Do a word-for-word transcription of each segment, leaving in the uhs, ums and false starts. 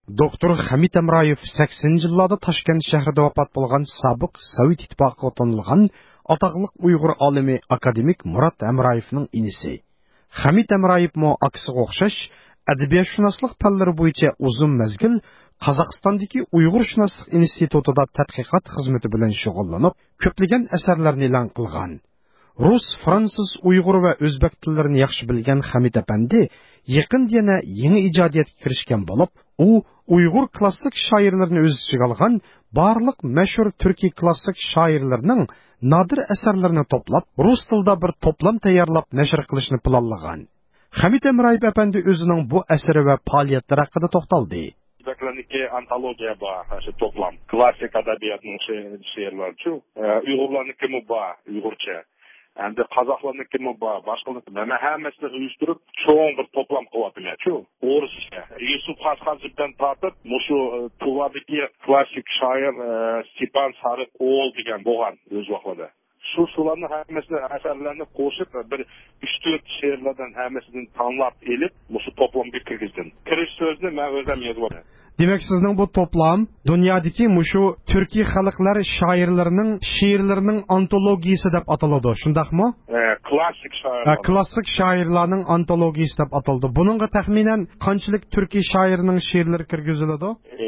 Доктор Хамит Әмраев сексеннче елларда Ташкент шәһәрендә вафат булган сабык Совет Итбакы танылган атаклык уйгыр алимы академик Мурат Әмраевның инесе. Хамит Әмраев мо аксыга охшаш әдәбиятшунаслык фәннәре буенча узын мәзгил Казакъстандагы Уйгыршунаслык институтында тадқиқат хезмәте белән шөгыльләнеп, көплегән әсәрләрне элан кылган. Рус, француз, уйгыр ва өзбек телләрен яхшы белгән Хамит әпәнди якын янә яңа иҗадиятка киришкән булып, у уйгыр классик шаирларны үз ичиге алган барлык мәшһүр төрки классик шаирларның надир әсәрләрен топлап, рус телендә бер топлам таярлап нәшр кылышны планлаган. Хамит Әмраев әпәнди үзенең бу әсәре ва фәалиятләре хакында токталды. Beklenike antologiya var, şu toplam. Klasik edebiyatın şiirleri şu. Uygurların kimi var, Uygurca. Hem de Kazakların kimi var, başkalarının. Ama hemesini uyuşturup çoğun bir toplam kıvatıyla şu. Orusça. Yusuf Haskanzı'dan tartıp, şu Tuva'daki klasik şair Stipan Sarık Oğul degen boğan öz vaxtlarda. Şu sularını hemesini eserlerini koşup bir üç dört şiirlerden hemesini tanlap elip şu toplamga kirgizdim. Kiriş sözünü ben özüm yazdım. Demek sizning bu toplam dünyadaki muşu Türkiye xalqlari şairlarining şiirlarining antologiyasi deb ataladi. Shundaqmi? E, klassik şairlar. Klassik şairlarning antologiyasi deb ataldi. Buningga taxminan qanchalik Türkiye şairining şiirlari kirgiziladi? E,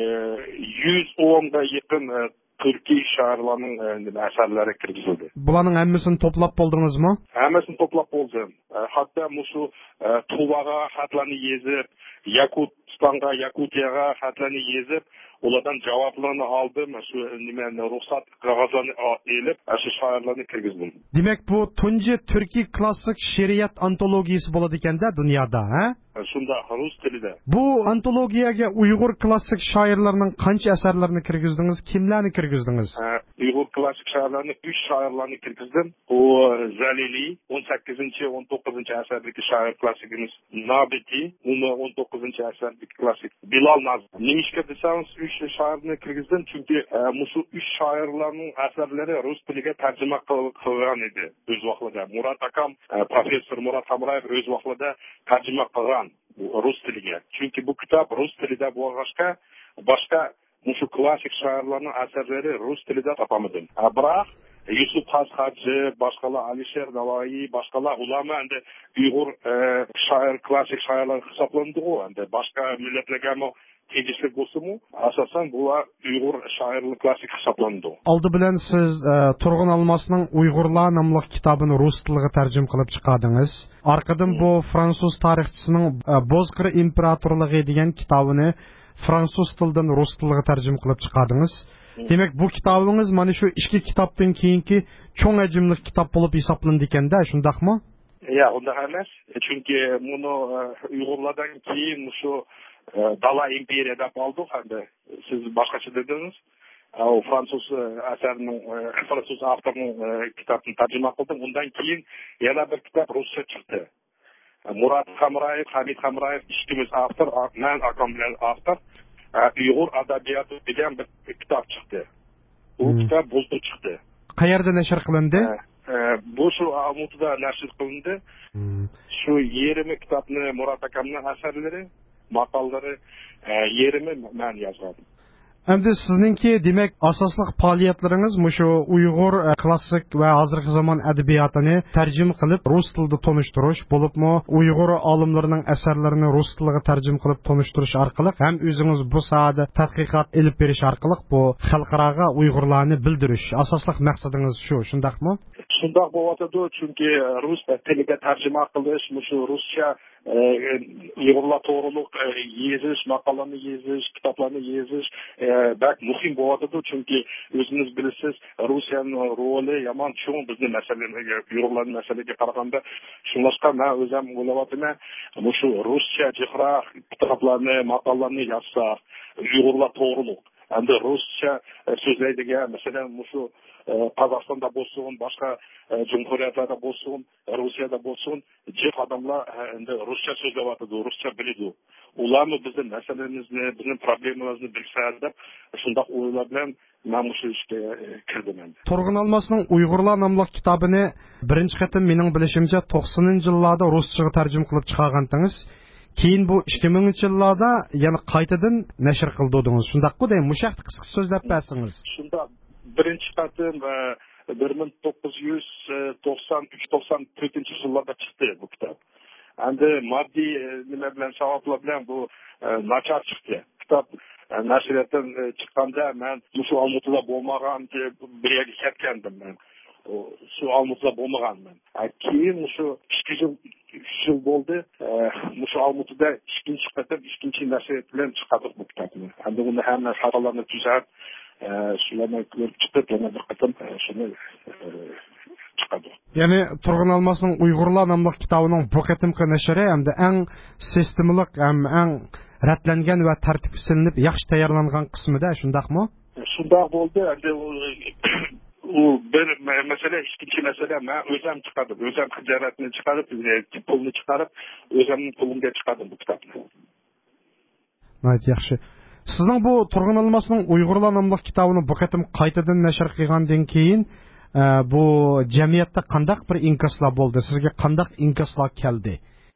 yüz o'nga yaqin e, Türkiye şairlarının e, eserleri kirgizildi. Bularning hammasini toplab bo'ldingizmi? Hammasini toplab bo'ldim. E, hatta mushu e, Tuvaga xatlarni yezib, Yakutstan'a, Yakutiyaga xatlarni yezib, ulardan javoblarni oldim. Shu nimani ruxsat qog'ozlarini elib, shu shoirlarni kirgizdim. Demak, bu tunji Türkiye klassik şiiriyat antologiyasi bo'ladi ekanda dunyoda, ha? Shunda rus tilida. Bu antologiyaga Uyg'ur klassik shoirlarining qancha asarlarini kirgizdingiz? Kimlarni kirgizdingiz? Uyg'ur klassik shoirlarini uch shoirlarni kirgizdim. U Zalili o'n sakkizinchi o'n to'qqizinchi asardagi shoir klassikimiz, Nabiti o'n to'qqizinchi asardagi klassik, Bilal Naz. Nimishka desangiz uch shoirni kirgizdim, chunki shu uch shoirlarning asarlari rus tiliga tarjima qilingan edi o'z vaqtida. Murat akam, professor Murat Hamrayev o'z vaqtida tarjima qilgan rus tiliga. Chunki bu kitob rus tilida bo'lg'achqa boshqa shu klassik shoirlarning asarlari rus tilida topamadim. Biroq Yusuf Hasxaji, boshqalar Alisher Navoiy, boshqalar ulama endi Uyg'ur shoir, klassik shoirlar hisoblandi-ku, endi boshqa millatlarga ham tegishli bo'lsa-mu, asosan bular Uyg'ur shoirlar klassik hisoblandi. Oldi bilan siz Turg'un Almasning Uyg'urlar nomli kitobini rus tiliga tarjima qilib chiqardingiz. Orqadan bu fransuz tarixchisining Bozqir imperatorligi degan kitobini fransuz tilidan rus tiliga tarjima qilib chiqardingiz. Demak, bu kitobingiz mana shu ikki kitobdan keyingi cho'ng hajmli kitob bo'lib hisoblandi ekanda, shundaqmi? Ya, unda emas. Chunki buni Uyg'urlardan keyin shu Dala imperiya deb oldik, endi siz boshqacha dedingiz. O fransuz asarining fransuz avtorining kitobini tarjima qildim. Undan keyin yana bir kitob ruscha chiqdi. Murat Hamrayev, Hamid Hamrayev ikkimiz avtor, men akam bilan avtor. Uyg'ur adabiyoti degan bir kitob chiqdi. Bu kitob bultur chiqdi. Qayerda nashr qilindi? Bu shu Almutida nashr qilindi. Shu yirmi kitobni Murat akamning asarlari, maqollari yirmi men yozgandim. Endi sizningki demak asosli faoliyatlaringiz mushu Uyg'ur klassik va hozirgi zamon adabiyotini tarjima qilib rus tilida tonishtirish bo'libmi, Uyg'ur olimlarining asarlarini rus tiliga tarjima qilib tonishtirish orqali ham o'zingiz bu sohada tadqiqot olib berish orqali bu xalqaroga Uyg'urlarni bildirish asosli maqsadingiz shu, shundaqmi? Shundoq bo'lyotdi, chunki rus tiliga tarjima qilish, shu ruscha Uyg'urlar to'g'riliq yezish, maqolalarni yezish, kitoblarni yezish bak muhim bo'lyotdi, chunki o'zingiz bilasiz, Rossiyaning roli yomon cho'ng bizni masalalarga, Uyg'urlarning masalasiga qaraganda. Shunlashqa men o'zim o'ylayapman, shu ruscha jihra kitoblarni, maqolalarni yozsak, Uyg'urlar to'g'riliq endi ruscha so'zlaydigan, masalan, shu Qozog'istonda bo'lsin, boshqa jumhuriyatlarda bo'lsin, Rossiyada bo'lsin, jiq odamlar endi ruscha so'zlayapti, ruscha biladi. Ularni bizning masalamizni, bizning problemamizni bilsa deb, shunday o'ylar bilan men shu ishga kirdim endi. Turg'un Almasning Uyg'urlar nomli kitobini birinchi qatim mening bilishimcha to'qsoninchi yillarda ruschaga tarjima qilib chiqargandingiz. keyin bu ikki mingchi yillarda yana qaytadan nashr qildingiz. Shundaqmi deyman, mushaqni qisqa so'zlab bersangiz. Shunda birinchi qatim bir ming to'qqiz yuz to'qson uch to'qson to'rtinchi yillarda chiqdi bu kitob. Endi moddiy nima bilan sabablar bilan bu nachar chiqdi. Kitob nashriyatdan chiqqanda men shu Olmaotada bo'lmagan bir yerga ketgandim men. Shu Olmaotada bo'lmaganman. Keyin shu ikki yil uch yil bo'ldi. Shu Olmaotada ikkinchi qatim ikkinchi nashriyat bilan chiqardik bu kitobni. Endi uni hamma xatolarni tuzab, shularni ko'rib chiqib, yana bir qatim shuni chiqardik. Ya'ni Turg'un Almasning Uyg'urlar nomli kitobining bu qatimqi nashri hamda eng sistemalik ham eng ratlangan va tartib silinib yaxshi tayyorlangan qismida, shundaqmi? Shundoq bo'ldi. Endi u bir masala, ikkinchi masala men o'zim chiqardim. O'zim hujjatni chiqarib, pulni chiqarib, o'zimning pulimga chiqardim bu kitobni. Nihoyat yaxshi. Sizning bu Turg'un Almasning Uyg'urlar nomli kitobini bu qatim qaytadan nashr qilgandan keyin bu jamiyatda qandaq bir inkaslar bo'ldi? Sizga qandaq inkaslar keldi?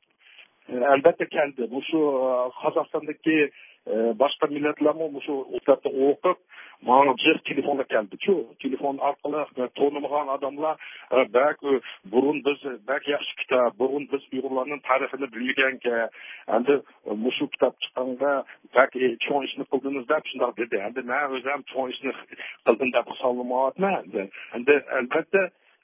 Albatta keldi. Bu shu Qozog'istondagi boshqa millatlarmi bu shu kitobni o'qib, mana bir telefonga keldi. Shu telefon orqali tanımagan odamlar bak burun biz bak yaxshi kitob, burun biz Uyg'urlarning tarixini bilmaganka, endi bu shu kitob chiqqanda bak cho'ng ishni qildingiz deb shunday dedi. Endi men o'zim cho'ng ishni qildim deb hisoblamayapman. Endi albatta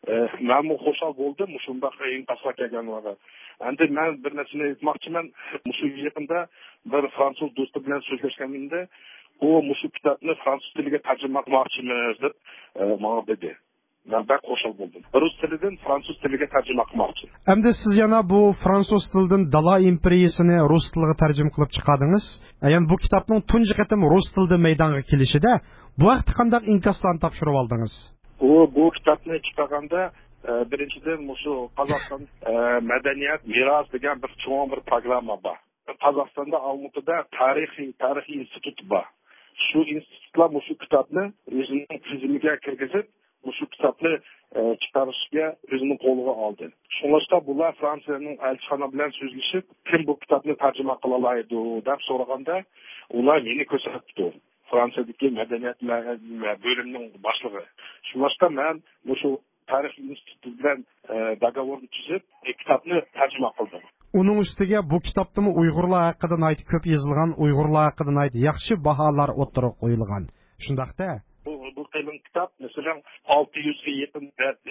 men xursand bo'ldim shunday inkaslar kelganlarga. Endi men bir narsani aytmoqchiman. Shu yaqinda bir fransuz do'sti bilan so'zlashganimda u shu kitobni fransuz tiliga tarjima qilmoqchimiz deb menga dedi. Men bak xursand bo'ldim. Rus tilidan fransuz tiliga tarjima qilmoqchi. Endi siz yana bu fransuz tilidan Dala imperiyasini rus tiliga tarjima qilib chiqardingiz. Ya'ni bu kitobning tunji qatim rus tilida maydonga kelishida bu vaqtda qanday inkaslarni topshirib oldingiz? U bu kitobni chiqarganda birinchidan shu Qozog'iston madaniyat meros degan bir cho'ng bir programma bor. Qozog'istonda Olmaotada tarixiy tarixiy institut bor. Shu institutlar shu kitobni o'zining tizimiga kirgizib, shu kitobni chiqarishga o'zining qo'liga oldi. Shuningdek, bular Fransiyaning elchixona bilan so'zlashib, kim bu kitobni tarjima qila oladi deb so'raganda, ular meni ko'rsatdi. Fransiyadagi madaniyat bo'limining boshlig'i. Shuningdek, men shu tarix instituti bilan dogovorni tuzib, kitobni tarjima qildim. Uning ustiga bu kitobda Uyg'urlar haqida aytib ko'p yozilgan, Uyg'urlar haqida aytib yaxshi baholar o'tirib qo'yilgan. Shundaqda bu bu qiyin kitob, masalan, olti yuzga yaqin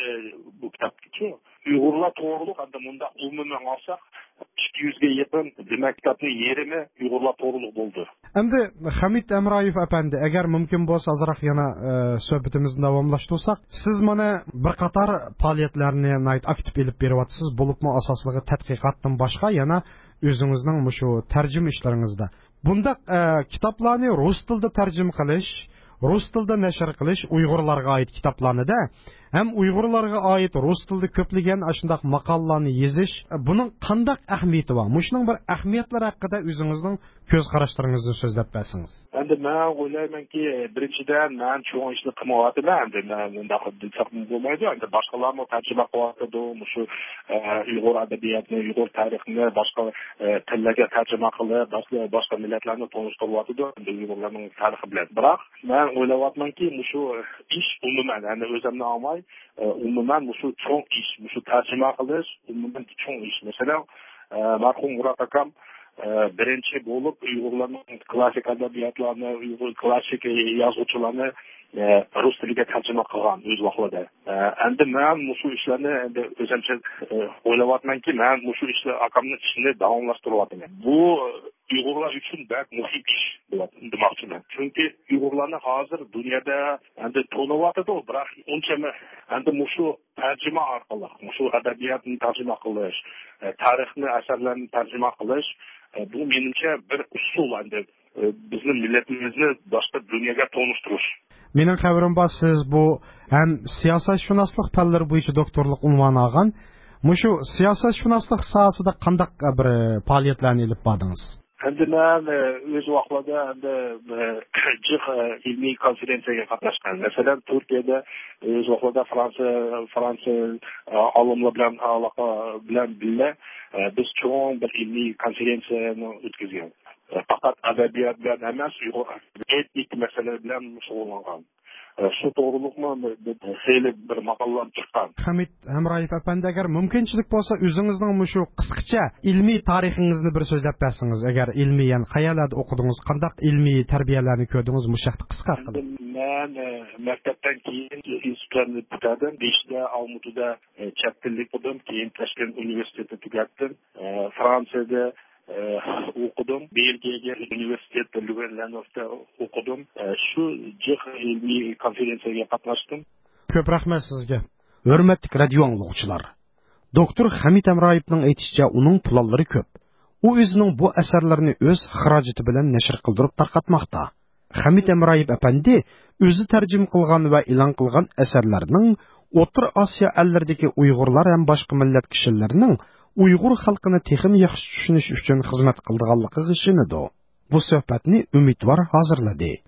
bu kitobchi. Uyg'urlar to'g'riliq endi bunda umuman olsak, ikki yuzga yaqin demak kitobning yerimi Uyg'urlar to'g'riliq bo'ldi. Endi Hamid Amrayev apandi, agar mumkin bo'lsa azroq yana suhbatimizni davomlashtirsak, siz mana bir qator faoliyatlarni aktiv olib beryapsiz, bo'libmi asosligi tadqiqotdan boshqa yana o'zingizning shu tarjima ishlaringizda. Bunda kitoblarni rus tilida tarjima qilish, rus tilida nashr qilish Uyg'urlarga oid kitoblarnida ham Uyg'urlarga oid rus tilida ko'plagan ashundaq maqolalarni yozish, buning qanday ahamiyati bor? Mushning bir ahamiyatlari haqida o'zingizning ko'z qarashlaringizni so'zlab bersangiz. Endi men o'ylaymanki, birinchidan men shu ishni qilmayapman, endi men undaq bo'lmaydi. Endi boshqalarni tarjima qilyapti, shu Uyg'ur adabiyotini, Uyg'ur tarixini boshqa tillarga tarjima qilib, boshqa boshqa millatlarni tanishtiryapti, endi Uyg'urlarning tarixi bilan. Biroq men o'ylayapmanki, shu ish umuman, endi o'zimni olmay umuman shu cho'ng ish, shu tarjima qilish umuman cho'ng ish. Masalan, marhum Murat akam birinchi bo'lib Uyg'urlarning klassik adabiyotlarini, Uyg'ur klassik yozuvchilarini rus tiliga tarjima qilgan o'z vaqtida. Endi men shu ishlarni endi o'zimcha o'ylayapmanki, men shu ishni akamning ishini davomlashtiryapman. Bu Uyg'urlar uchun bak muhim ish bo'ladi demoqchiman. Chunki Uyg'urlarni hozir dunyoda endi to'layapti, biroq unchami endi shu tarjima orqali, shu adabiyotni tarjima qilish, tarixni asarlarni tarjima qilish, bu menimcha bir usul, endi bizning millatimizni boshqa dunyoga tanishtirish. Mening xabarim bor, siz bu ham siyosatshunoslik fanlari bo'yicha doktorlik unvoni olgan. Mushu siyosatshunoslik sohasida qanday bir faoliyatlarni olib bordingiz? Endi men o'z vaqtida endi jiq ilmiy konferensiyaga qatnashgan. Masalan, Turkiyada o'z vaqtida Fransiya Fransiya olimlar bilan aloqa bilan birga biz cho'ng bir ilmiy konferensiyani o'tkazgan. Faqat adabiyot bilan emas, etik masalalar bilan shug'ullangan. Shu to'g'riliqmi xeyli bir maqolalar chiqqan. Hamid Hamrayev apandi, agar mumkinchilik bo'lsa, o'zingizning shu qisqacha ilmiy tarixingizni bir so'zlab bersangiz, agar ilmiyan qayerlarda o'qidingiz, qanday ilmiy tarbiyalarni ko'rdingiz, mushaqqa qisqa qilib. Men maktabdan keyin institutni bitirdim. beshda Olmutuda chet tilni o'qidim, keyin Toshkent universitetini tugatdim. Fransiyada o'qidim. Belgiyaga universitetda Leuven-la-Neuve'da o'qidim. Shu jiq ilmiy konferensiyaga qatnashdim. Ko'p rahmat sizga. Hurmatli radio anglovchilar. Doktor Hamid Amrayevning aytishicha, uning planlari ko'p. U o'zining bu asarlarini o'z xarajati bilan nashr qildirib tarqatmoqda. Hamid Amrayev apandi o'zi tarjim qilgan va e'lon qilgan asarlarining O'rta Osiyo allaridagi Uyg'urlar ham boshqa millat kishilarining Uyg'ur xalqini texim yaxshi tushunish uchun xizmat qilganligiga ishonadi. Bu suhbatni Umidvor hozirladi.